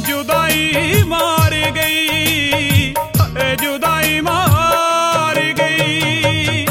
जुदाई मार गई, जुदाई मार गई।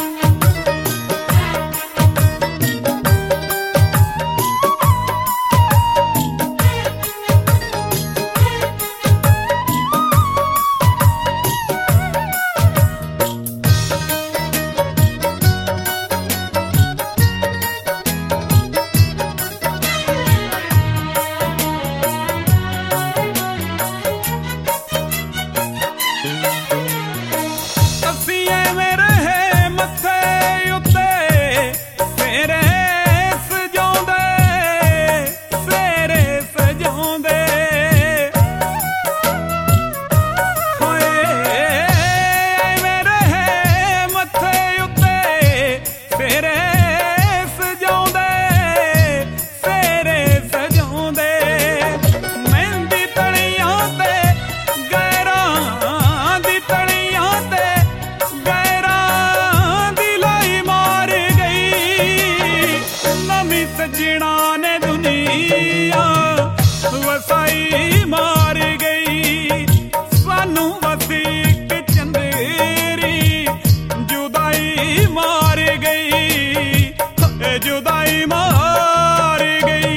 सजना ने दुनिया वसाई मार गई, सानू बस एक चंदेरी जुदाई मार गई, जुदाई मार गई।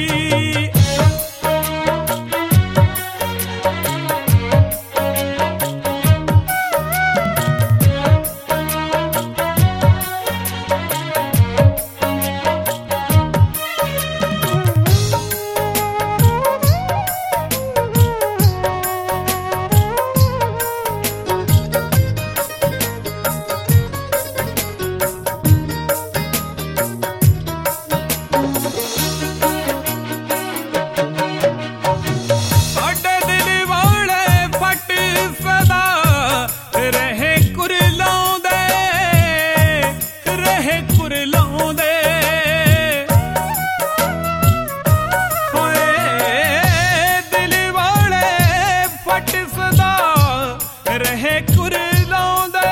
रहे कुरलाउंदे,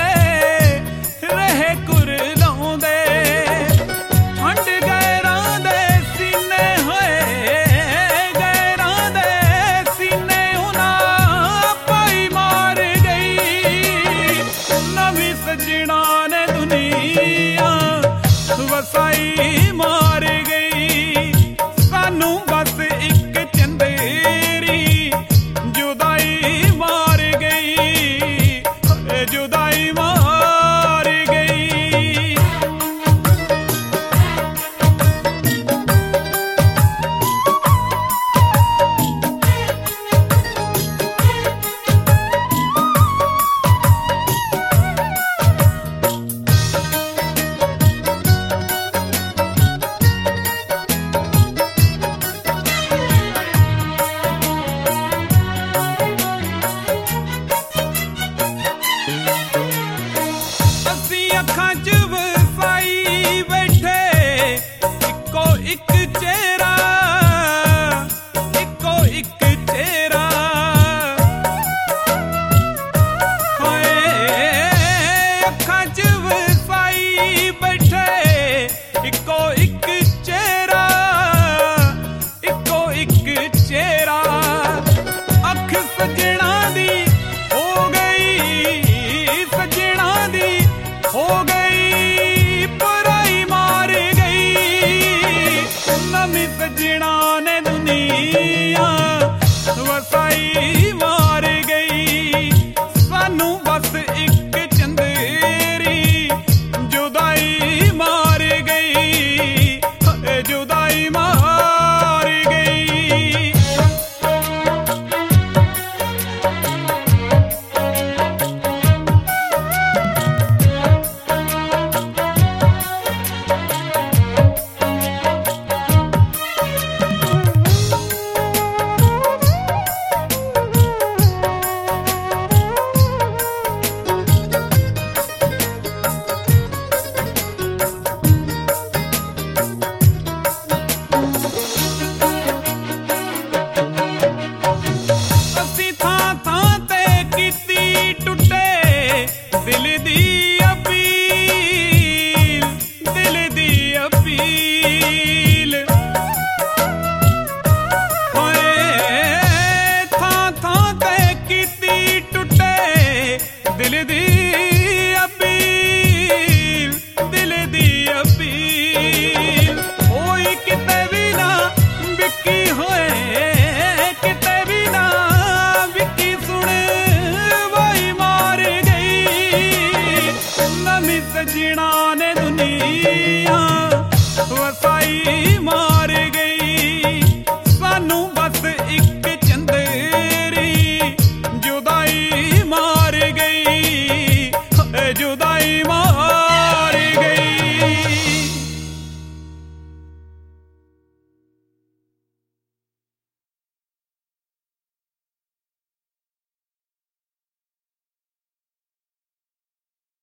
रहे कुरलाउंदे, ठंड गैरां दे सीने होए, गैरां दे सीने उन्हां पाई मार गई। नवी सजना ने दुनिया वसाई मार गई, सानू बस एक चंदेरी जुदाई मार गई, जुदाई मार गई। अखां च वसाई बैठे इको एक चेहरा, इको एक चेहरा। होए अखां च वसाई बैठे इको एक चेहरा, इको एक चेहरा। अख सजना दी